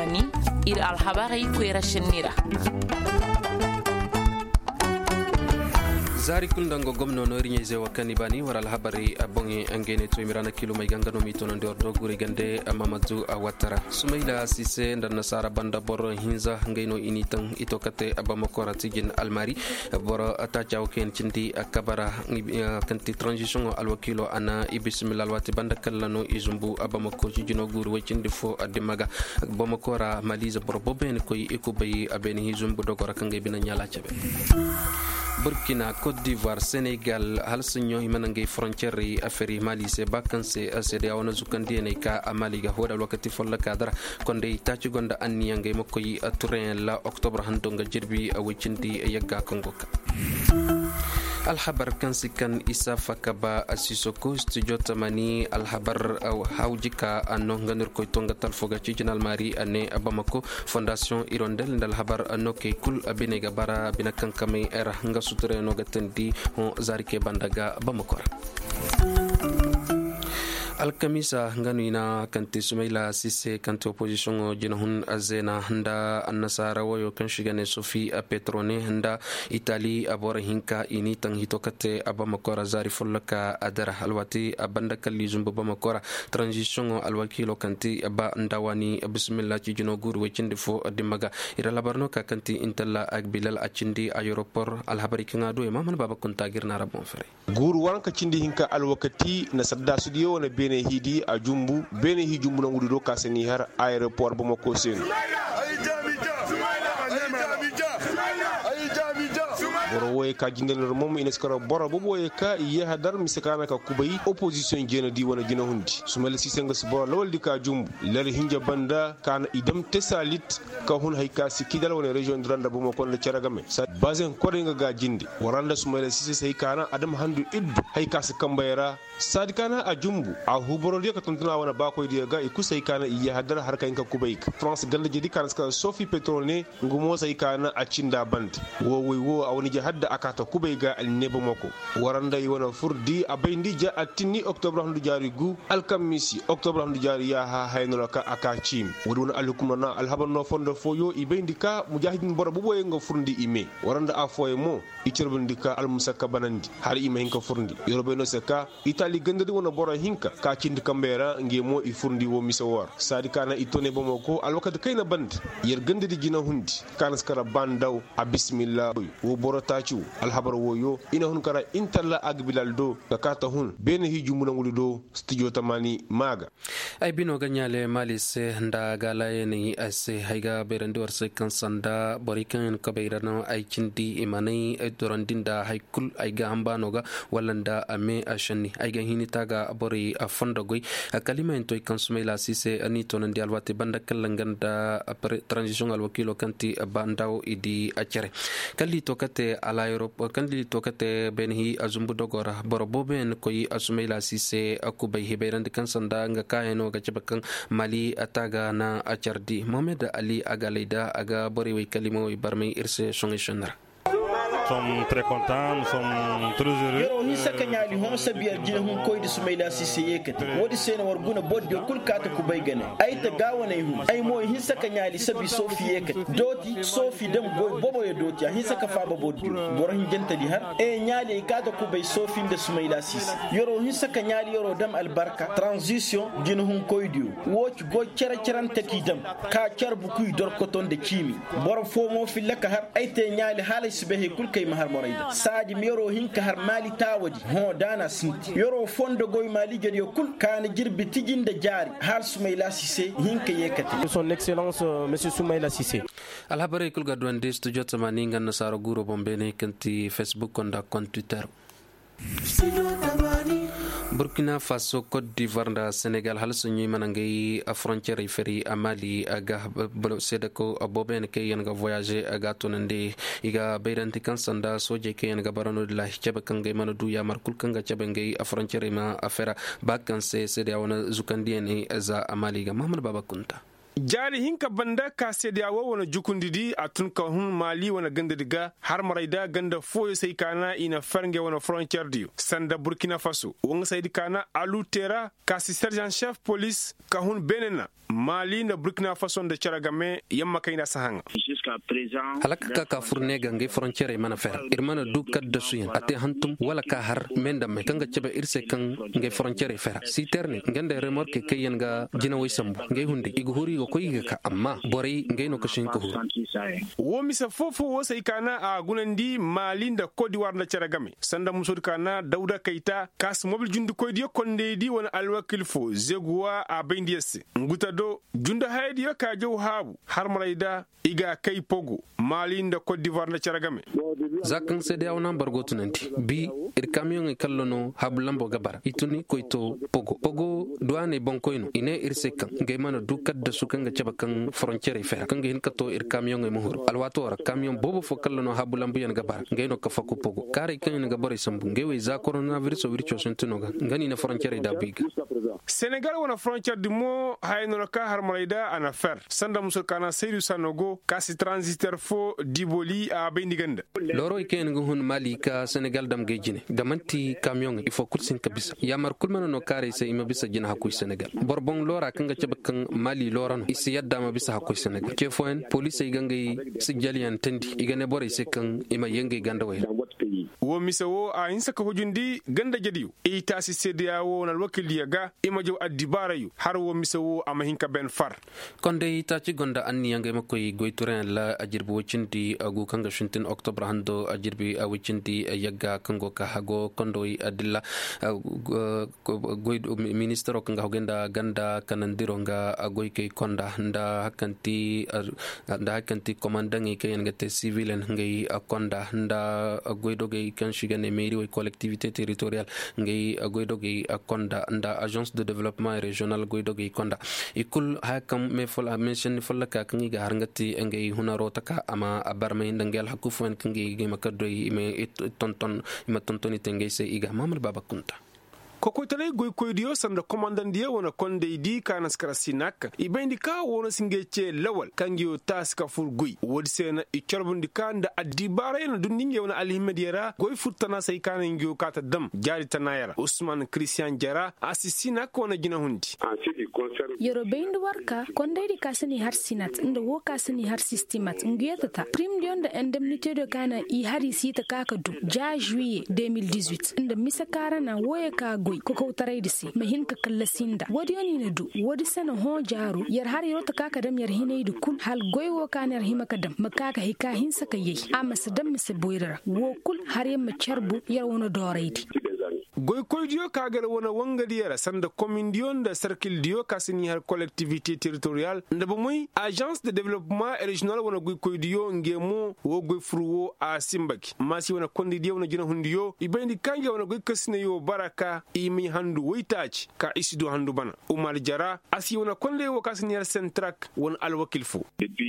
tamani ir alhabari kwera shinira zari kundango gomno no rinyeze wakani bani waral habari abongi angene to imirana kilo mai gangano mito no ndor doguri gande Mamadou Ouattara Soumaïla Cissé ndan nasara banda boro hinza ngeno initan itokate Bamako ratigin almari boro atacha oken cindi akabara kanti transition alwakilo ana ibismillah alwati banda kallano izumbu Bamako jino guru wecindi fo adimaga Bamako ra maliza boro boben koy ikubai abeni hizumbu dogora kangay bina nyala chabe Burkina, Côte d'Ivoire, Sénégal, halsinyo himanangay frontiere aferi Mali se bakanse asede awana zukandine ka amaliga hoda wakati folla kadara konde tachi gonda anni yangay mokoyi turen la Octobre handonga jirbi awicindi yagga kongoka. Alhabar kansikan isa fakaba asisoko studio tamani alhabar haujika ano nganur koitonga talfoga chijinal mari ane Bamako Fondation Irondel ndal habar ano ke kul abinega bara binakan kame era nga suture no gatendi on zarike bandaga Bamako Alkamisa nganuina kanti Soumaïla Cissé kanti opposition jinahun azena handa annasara wayo kanshigane Sophie Petrone handa Italy abora hinka ini tang hitokate Bamakora zari follaka adara alwati abanda kalli zumbu Bamakora transition alwakilo kanti aba ndawani bismillah jino guru wechinde fo dimaga ira labarno ka kanti intalla ak bilal achindi aeroport alhabari kanga do maman baba kontagir na rabon fere guru wanka chindi hinka alwakati na sadda studio na bene hidi a jumbu bene hi jumbu na ngudu do kaseni har aeroport Bamako sen boro woy ka jindel mom ines kara boro bo woy ka ye hadar misakana ka kubai opposition jena di wona jina hundi Soumaïla Cissé ngas boro lawal di ka jumbu lar hinja banda kana idam tesalit ka hun hay ka sikidal wona region dranda Bamako le ceragame sa bazen ko nga ga jindi waranda Soumaïla Cissé say kana adam handu iddu hay ka sakambayra sadikana a jumbu a huboro de ka tontuna wona ba koy de ga ikusay kana ye hadar har ka kubai France galla jidi kana ska Sophie Petrone ngumo say kana a cinda band wo awni hadda akata kubeyga alne Bamako waranda yona furdi abayndi ja atini Octobre handu jari gu alkamisi Octobre handu jari ya ha hayno ka akachim wudun alhukum na alhabanno fondo foyo ibayndi ka mujahidin boro boye nga furdi ime waranda afoye mo icirbundi ka almusaka banandi har ime hinka furdi yorobe no seka Italy gandadi wona boro hinka ka cindi kambera ngemo i furdi wo misawar sadikana itone Bamako alwakad kayna band yer gandadi jina hundi kanaskara bandaw a bismillah wo boro tachu alhabar woyo ina hun kara intalla agbilal do kakata hun bene hi jumuna ngulu do studio tamani maga ay bino ganyale malise nda gala yeni ase haiga berandi warse kansanda borikan kabeirana ay cindi imani dorandinda haykul ay gamba noga walanda ame ashani ay hini taga bori afondogoy kalima entoy kan Soumaïla Cissé ani tonandi alwati banda kallanganda transition alwakilo kanti bandaw idi acere kalli tokate ala Europe kandi tokate benhi azumbu dogora boroboben koyi Soumaïla Cissé akubay hiberandi kansanda nga kaeno ga cebakan Mali ataga na acardi Mohamed Ali Agaleida aga bori way kalimo barmay irse shongishonar sommes très contents, nous sommes très heureux. Yoro ni sakanyali hon sabiya jina hun koydi Soumaïla Cissé yekati wodi sene warguna bodde kul kata ku baygane ay ta gawana hu ay moy hin sakanyali sabi Sophie yekati doti Sophie dem boy bobo ye doti hin saka faba boddu bor hin jentali har e nyali kata ku bay Sophie de Soumaïla Cissé yoro hin sakanyali yoro dem albarka transition jina hun koydi woch go ceran taki dem ka cerbu kuy dor koton de kimi bor fo mo filaka har ay te nyali halay sibehe kul kay mahar moraida saji mero hinka har Mali tawadi ho dana sinti yoro fondo goy Mali gedi kul kana jirbi tijinde jari har Soumaïla Cissé hinka yekati son excellence monsieur Soumaïla Cissé alhabare kul gadwande studio tamani ngan nasaro guro bombene kanti Facebook konda kon Twitter Burkina Faso, Côte d'Ivoire, da Sénégal, halsunyi manangay a frontière feri a Mali aga sedako boben ke yanga voyager aga tonande iga bayranti kansanda soje ke yanga barano de la hijaba kangay manadu ya markul kanga chabangay a frontière ma afera bakanse sede awana zukandiyene za Mali ga Muhammad Baba Kunta jari hinka banda ka sediyawa wana jukundidi atun ka hun Mali wana ganda diga har maraida ganda foyo sai kana ina farnge wana frontière diyo sanda Burkina Faso wanga sai kana alutera ka si sergent chef police ka hun benena Mali na Burkina Faso da Charagame yamma kai na sahanga halaka ka furne gange frontiere mana fer irmana du kadda suyen ate hantum wala ka har menda me kanga cebe irse kan nge frontiere fer si terne ngende remorque kayen ga jina way sambu nge hunde igu huri go koyi ka amma bori nge no kashin ko wo misa fofo wo sai kana a gunandi Mali da Cote d'Ivoire na Charagame sanda musur kana Dauda Keita kas mobil jundu koy diyo konde di wona alwakil fo zeguwa a baindies nguta do junda haydi yo ka jow habu har marayda iga kay pogo Mali da Cote d'Ivoire na Charagame zakan sede awna bargo tunanti bi ir camion e kallono hablambo gabar ituni koyto pogo douane bonkoyno ine irse kan ngay mana du kadda sukanga cabakan frontiere fer kan hin kato ir camion e muhur alwator camion bobo fo kallono hablambo yan gabar ngay no ka fakku pogo kare kan nga bore sambu ngay we za coronavirus wircho suntunoga ngani na frontiere da biga Senegal wana frontiere di mo hayno ka har marayda ana fer sanda musul kana Seydou Sanogo kasi transitaire fo diboli a bendiganda loro iken ngun Mali ka Senegal dam gejine damanti camion il faut kursin kabisa yamar kulmano no kare se ima bisa jina hakuy Senegal borbon lora kanga cabakan Mali loran isi yadda ma bisa hakuy Senegal ke foen police igangay sigjalian tendi igane bore se kan ima yenge ganda way wo misa wo a insa ka hujundi ganda jadiyu e tasi sedia wo nal wakili yaga ima jow adibara yu har wo misa wo ama hinka ben far konde ita ci gonda anni yange makoy goyturen la ajirbu wocindi agu kanga shuntin octobre hando ajirbi wocindi yagga kango ka hago kondo adilla goyd ministero kanga hogenda ganda kanandiro nga agoyke konda nda hakanti commandant ke yangate civil ngay konda nda goydoge kan shigane mairie ou collectivité territoriale ngay goydoge konda nda agence de développement régional goydoge konda ikul hakam me fola mention fola ka kangi ga harngati ngay hunaro taka ama abarme ndangel hakufuen kangi ge makadoy me tontoni tengay se iga mamad baba kunta kokoytale goy koydiyo sanda commandant wona konde di kana skara sinak ibendi ka wona singece lawal kangio taska fur goy wodi sena i corbundi kanda addi barayna dundinge wona alhimediyara goy futana say kana ngio kata dam jari tanayara Ousmane Christian Jara asisina kona jina hundi yoro bendi warka konde di kasani har sinat ndo wo kasani har sistemat ngiyata prim de indemnité de kana i hari sita kaka du ja juillet 2018 ndo misakara na woye ka ko taray disi mahin ka kallasinda wodi oni na du wodi sana ho jaru yar har yota kaka dam yar hinay du kul hal goywo kanar himaka dam makaka hika hinsa kayyi amma sadam misa boydara wo kul har yamma charbu yar wono doraydi goy koydiyo kagal wona wangadi yara sanda commune dion da cercle dio kasini har collectivité territoriale ndaba moy agence de développement régional wona goy koydiyo ngemo wo goy fruwo a simbaki masi wona kondi dio wona jina hundiyo ibendi kange wona goy kasine yo baraka imi handu woitaci ka isido handu bana Umar Jara asi wona konde wo kasini har centrak won alwakil fu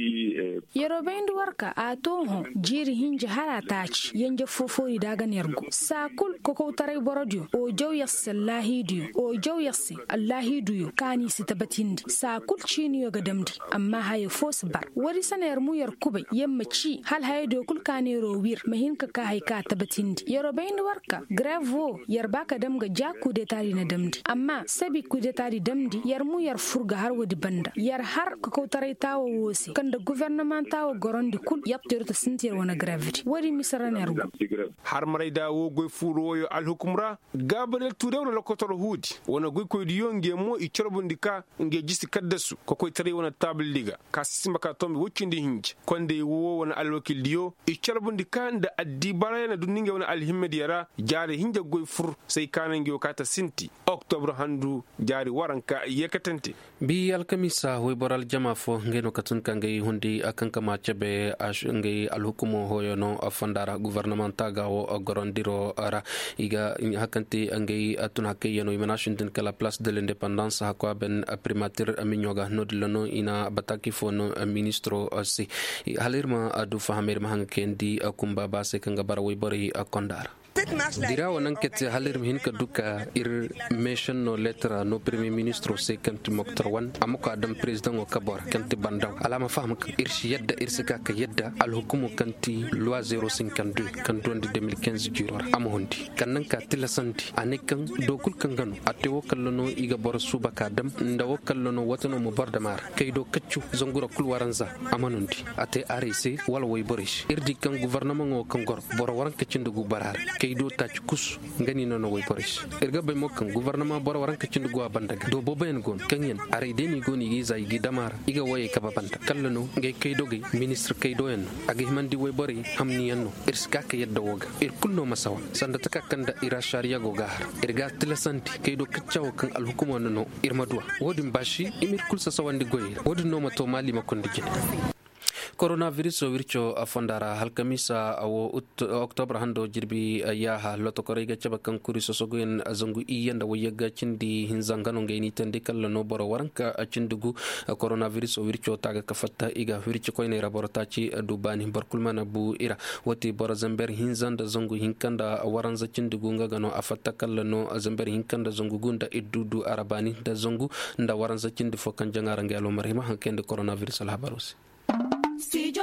yoro bendu warka a toho jiri hinje harataci yanje fofori daga nergo sakul koko taray borodio o jaw yasse lahidiyo o jaw yasse allahidiyo kani sitabatindi sakul chini yo gadamdi amma haye fos bar wari sanar mu yar kube yamma ci hal haye do kul kani rowir mahinka ka hayka tabatindi yoro bendu warka gravo yar baka damga jaku de tari na damdi amma sabi ku de tari damdi yar mu yar furga har wadi banda yar har ko taray tawo wosi kanda gouvernement tawo gorondi kul yaptirta sintir wana gravity wari misarane argo har marayda wo goy furo yo alhukumra Gabriel Touré wona lokotoro hudi wona goy koydiyo ngemo i corbundika nge jisi kaddasu ko koy tare wona table liga kasima ka tombe woccindi hinje konde wo wona alwakil diyo i corbundika nda addi barayna dunninge wona alhimmediyara jaare hinje goy fur sey kanange o kata sinti octobre handu jaari waranka yekatante bi alkamisa hoy boral jama fo ngeno katun kangay hundi akanka ma cebe ngay alhukumo hoyono afandara gouvernemental gawo gorondiro ara iga hakanti ngay atun hakayeno imanashindin kala place de l'indépendance hakwa ben primature aminyoga nodlono ina bataki fono ministro si halirma adu fahamer mahankendi kumba base kanga baraway bari akondara dira wonan kete halir hin ka duka ir mission no letter no premier ministre se kanti moktar wan amako adam president o kabor kanti bandaw alama faham ir shi yadda ir sika ka yadda al hukumu kanti loi 052 kan dondi 2015 jiror amondi kannan ka tilasanti anekan dokul kangano ate wokallono iga bor suba kadam nda wokallono watano mo bordamar kaydo kaccu zongura kulwaranza amanundi ate RC wala way borish irdi kan gouvernement o kan gor bor waran kacindugu barar kaydo tach kus ngani nono way borish irga bay mo kan gouvernement bor waran kacindugu abandaga do boben gon kanyen are deni goni gi zay gi damar iga way ka babanta kallano ngay kaydo gi ministre kaydo en agi mandi way bori hamni yanno irska ka yadda woga ir kulno masawa sanda taka kanda ira sharia go gahar irga tilasanti kaydo kaccawo kan al hukuma nono irmadwa wodin bashi imir kulsa sawandi goyi wodin no mato mali makondi gine coronavirus o wirco afondara halkamisa awo octobre hando jirbi yaha loto korega caba kan kuri sosogoyen azangu iyanda wayaga cindi hinzangano ngeni tande kala no boro waranka cindugu coronavirus o wirco taga kafatta iga wirco koyne rabortaci dubani barkulmana bu ira wati boro zamber hinzanda zangu hinkanda waranza cindugu ngagano afatta kala no zamber hinkanda zangu gunda iddudu arabani da zangu nda waranza cindi fo kan jangara ngelo marima hankende coronavirus al habarusi Studio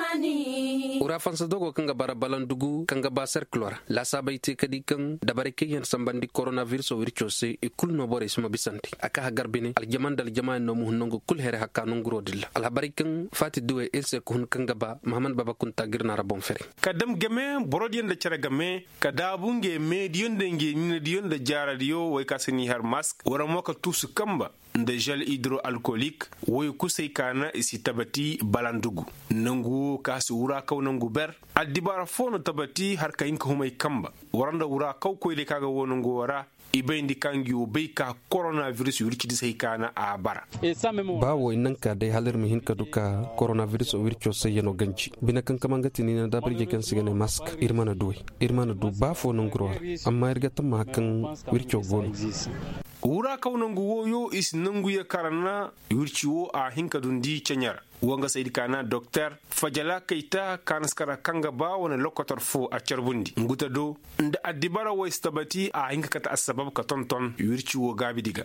Tamani ura fansa dogo kanga bara balandugu kanga ba circular la sabayti kadi kan dabare kayen sambandi coronavirus o wircho se e kulno bore suma bisanti aka garbine al jamandal jaman no muhnongo kul here hakka no ngrodilla al habari kan fati duwe else ko hun kanga ba Muhammad Baba kunta girna rabon fere kadam game borodiyen da cara game kadabunge mediyon de nge diyon da jaradiyo way kasani har mask wara moka tusu kamba da gel hydroalcoolique way kusay kana isi tabati balandugu nangu kasi wura kaw nangu ber addibara fono tabati har kayin ko humay kamba waranda wura kaw koyde kaga wonango wara ibendi kangiyo be ka coronavirus wirki disay kana a bara bawo inanka dai halir mihin ka duka coronavirus o wirki sayeno ganci bina kan kamangati ni na dabrije kan sigane mask irmana du ba fo nangro amma irga tamma kan wirki gono wura kaw nangu woyo is nangu ya karana wirki wo a hinka dundi cenyar wanga saydi kana docteur Fajala Keita kanaskara kanga ba wona lokotor fo a carbundi nguta do nda addibara wo istabati a hinka kata asbab ka tonton wirci wo gabi diga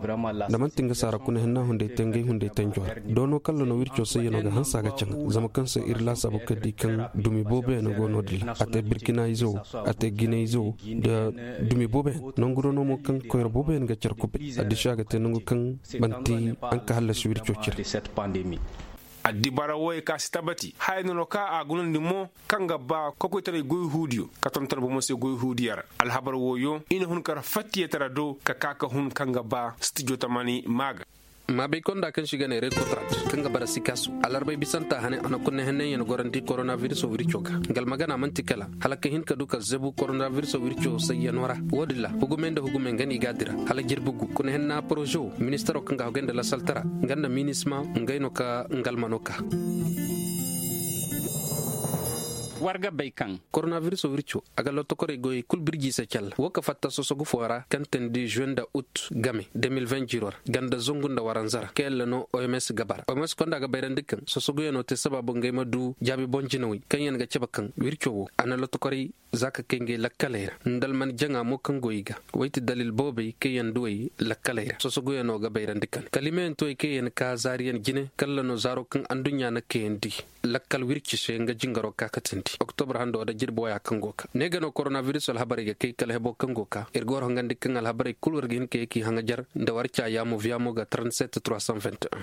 da man tinga sara kuna henna hunde tenge hunde tenjo dono kallo no wirci so yeno ga hansa ga can zama kansa irla sabu kadi kan dumi bobe no gono dilla ate Burkina izo ate Guinea izo da dumi bobe non guro no mo kan ko bobe ga cerkupe adisha ga tenungu kan banti an ka halla su wirci cir addibara woy ka stabati hayno ka agunan dimo kanga ba koko tare goy hudiyo ka ton tarbo mo se goy hudiyar alhabar woyo ina hun kar fatiye tarado ka kaka hun kanga ba Studio Tamani maga ma be konda kan shiga ne recontrat kanga bara sikasu alarbai bisanta hane ana kunne henne yen goranti coronavirus o wirchoka gal magana mantikala halaka hin ka duka zebu coronavirus o wircho sayyanora wodilla hugumenda hugumen gani gadira hala jirbugu kunne henna projo ministero kanga hogenda la saltara nganda minisma ngaino ka ngalmanoka warga baykan coronavirus o wircho aga lotto kore goy kul birji sa cal woka fatta sosogu fora kanten di juin da août game 2020 jiror ganda zongunda waranzara kella no OMS gabar OMS konda ga bayran dikkan sosogu yeno te sababu ngayma du jabi bonjinawi kanyen ga cebakan wircho wo ana lotto kore zaka kenge lakkalera ndal man janga mo kan goyiga wayti dalil bobe kayen duway lakkalera sosogu yeno ga bayran dikkan kalimen to kayen ka zariyan jine kala no zaro kan andunya na kendi lakkal wirci se nga jingaro kakatinti octobre hando da jirbo ya kangoka negano coronavirus al habari ga kay kala hebo kangoka ergor ngandi kan al habari kulwer gin ke ki hanga jar nda warcha yamu viamo ga 37 321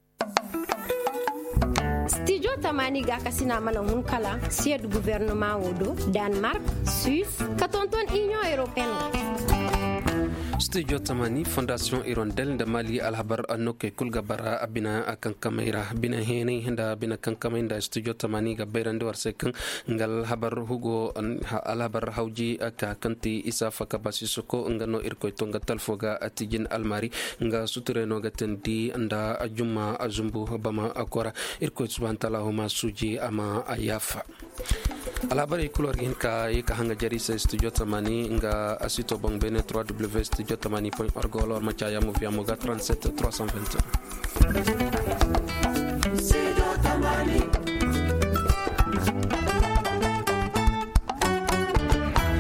Studio Tamani ga kasina mana hun kala sied gouvernement wodo Denmark Suisse katonton Union Européenne Studio Tamani Fondation Hirondelle de Mali alhabar anoke kulga bara abina akan kamera bina hene henda bina kan kamenda Studio Tamani ga bayrande warse kan ngal habar hugo alhabar hawji aka kanti isa faka basisoko ngano irko tonga talfoga atijin almari nga sutureno gatendi anda ajuma azumbu bama akora irko subhanahu huma suji ama ayafa alhabar ikulor hinka yeka hanga jari sa Studio Tamani nga asito bong bene 3w studio-tamani.org or macaya mo via moga 37 321